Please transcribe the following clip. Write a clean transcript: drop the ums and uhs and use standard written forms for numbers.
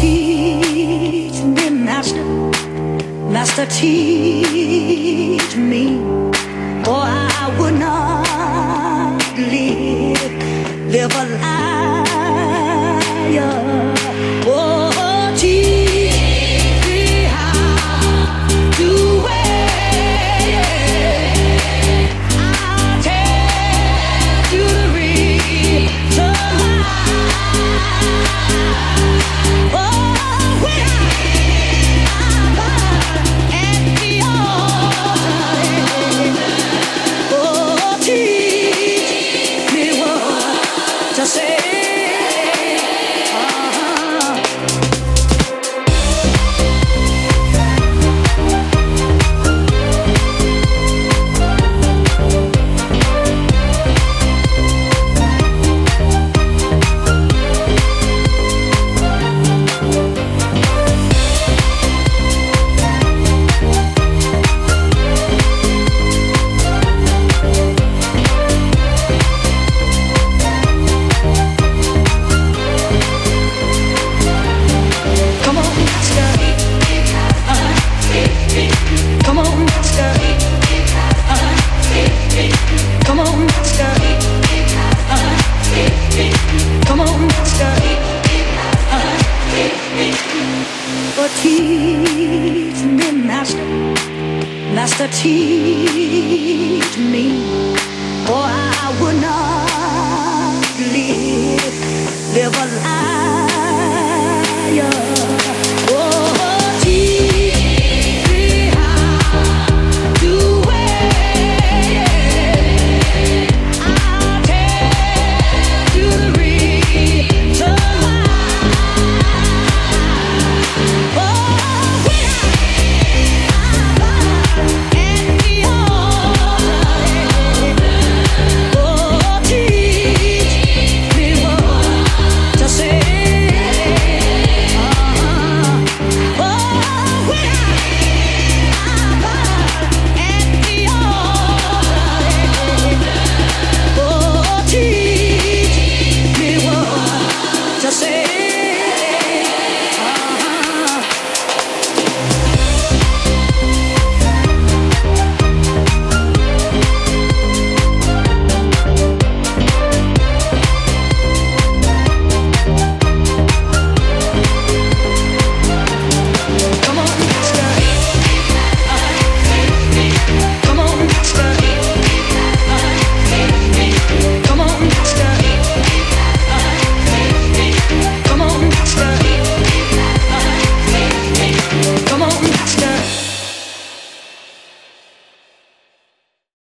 teach me, Master, Master, teach me, or I would not live a liar. Oh, teach me how to wait. I'll tell you the reason why. Oh, when I'm at the altar, oh, teach me what to say. Teach me, Master, Master, teach me, or I would not live a liar.